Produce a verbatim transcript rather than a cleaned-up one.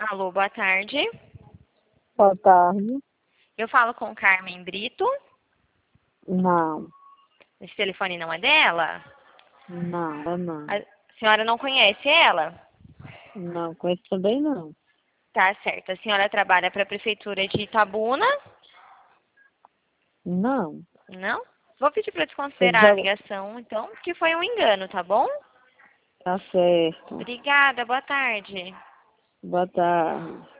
Alô, boa tarde. Boa tarde. Eu falo com Carmen Brito. Não, Esse telefone não é dela? não, é não. A senhora não conhece ela? Não, conheço também não. Tá certo. A senhora trabalha para a Prefeitura de Itabuna? Não. Não? Vou pedir para Você desconsiderar a já... ligação, então, que foi um engano, tá bom? Tá certo. Obrigada, boa tarde. Boa tarde.